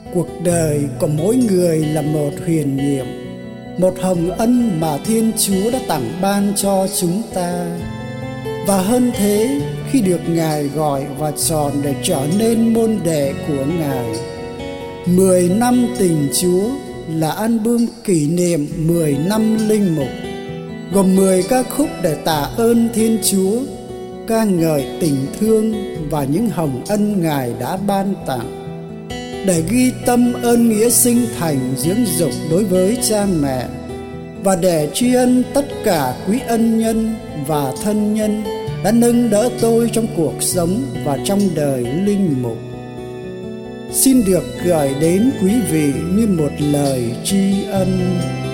Cuộc đời của mỗi người là một huyền nhiệm, một hồng ân mà Thiên Chúa đã tặng ban cho chúng ta. Và hơn thế, khi được Ngài gọi và chọn để trở nên môn đệ của Ngài. 10 năm tình Chúa là album kỷ niệm 10 năm linh mục, gồm 10 ca khúc để tạ ơn Thiên Chúa, ca ngợi tình thương và những hồng ân Ngài đã ban tặng, để ghi tâm ơn nghĩa sinh thành dưỡng dục đối với cha mẹ, và để tri ân tất cả quý ân nhân và thân nhân đã nâng đỡ tôi trong cuộc sống và trong đời linh mục. Xin được gửi đến quý vị như một lời tri ân.